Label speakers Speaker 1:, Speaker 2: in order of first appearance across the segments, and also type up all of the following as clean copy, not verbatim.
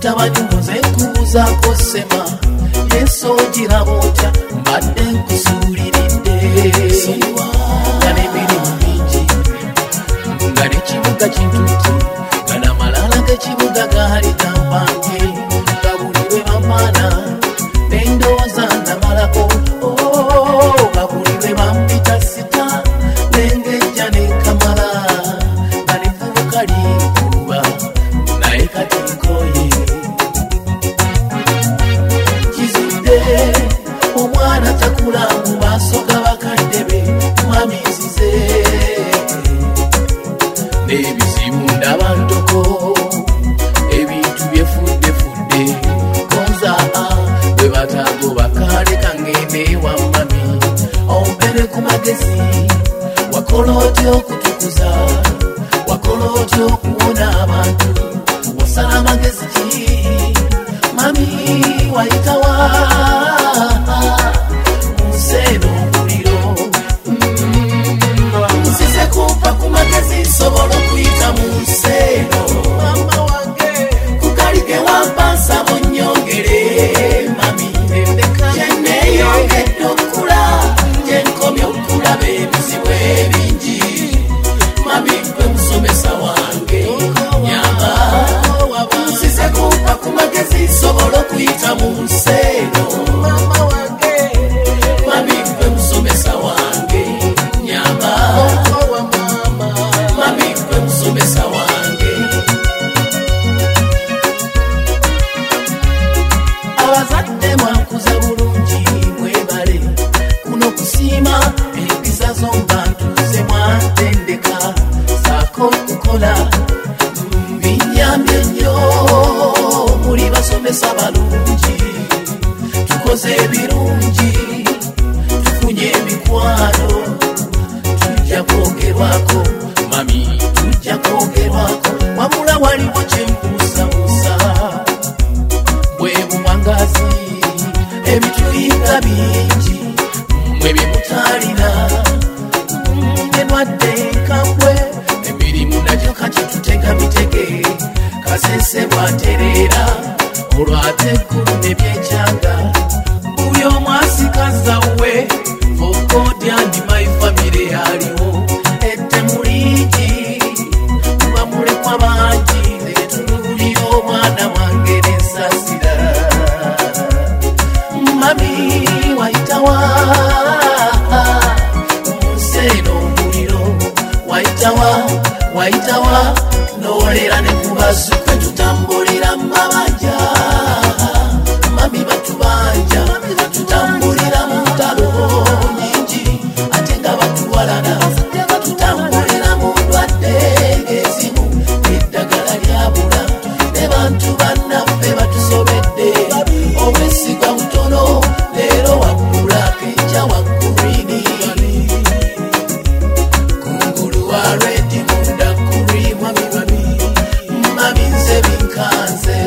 Speaker 1: mutabani muze nkubuzaako sema Yesu ogirabotya mbadde nkusuuliridde nga n'emirimu mingi nga n'ekibuga kintuuti nga n'amalala g'ekibuga gaali gampange nga buli lwe bamaana n'endowooza namalako nga buli lwe bampita sita n'engejja n'ekamala nga n'evvubuka likuba naye kati nkooye kizidde omwana takula mu maaso g'abakadde be mami nzize n'ebizibu ndaba ntoko ebintu byefudde konza bwe bataago bakaleka ngende ewa mami ompere ku magezi wakola otya okutukuza wakola otya okuwona abantu wasala amagezi ki mami wayitawa museeno omuliro nsize kumpa ku magezi nsobola okuyita mu nseeno mama wange kukalige wampa nsaba onnyongere mami kyenneeyongedde okula kyenkomye okulaba ebizibu ebingi mami gwe musomesa wange nyamba nsize kumpa ku magezi nsobola okuyita mu nseeno mama wange mami gwe musomesa wange nyamba mami gwe musomesa wange abazadde mwankuza bulungi mwebale kuno kusiima empisa z'omubantu ze mwantendeka saako okukola binyambye nnyo muli basomesa balungi tukoze ebirungi tufunye emikwano tujja kwogerwako mami tujja kwogerwako wabula waliwo kyembuusabuusa bwe buwangazi ebituyiga bingi mwe byemutalina ngenwadde enkambwe emirimu nagyo kati tutega mitege kasese bwaterera olwate ekkulu nebyekyanga buli omu asikazawe fokodi andi my family aliwo ettemu lingi kuba mulekwa bangi etulubulira omwana wange nensasira mami wayitawa munseeno omuliro wayitawa n'olera ne kubazu kwe tutambulira mu mabanja mami batubanja tutambulira mu ntalo nyingi ate nga batuwalana tutambulira mu ndwadde ezimu eddagala lyabula ne bantu bannaffe batusobedde obwesigwa butono leero waggula kenja waggurini kungulu wa redi munda kuri mami nze binkanze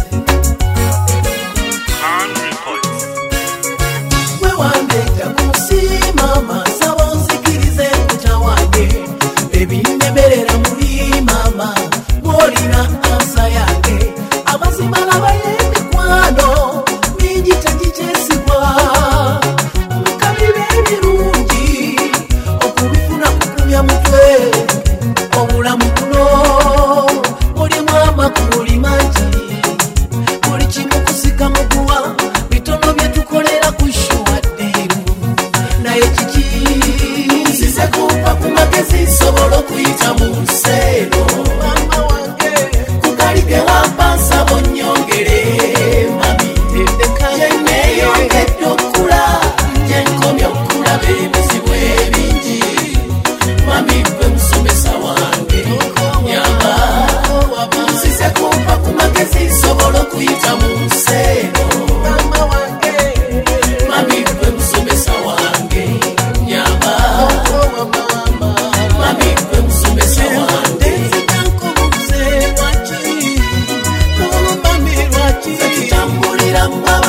Speaker 1: gwe wandeka kusiima masaba onzikirize nkuta wange ebinnemerera muli mama mwolina ansa yange amazima labayo emikwano mingi tegikyesigwa mukabibe ebirungi okubifuna kukumya mutwe obulamu buno mulimu amakulu mangi buli kimu kusika muguwa bitono byetukolera kushuwaddiru naye kiki nsize kumpa ku magezi nsobola okuyita mu nseeno mama wange kukalige wampa nsaba onnyongere mami kyenneeyongedde okula kyenkomye okulaba ebizibu ebingi mami gwe musomesa wange nyamba nsize kumpa ku magezi nsobola okuyita mu nseeno mama wange mami gwe musomesa wange nyamba mami gwe musomesa wange nzikankubuze lwaki mami lwaki tutambulira mu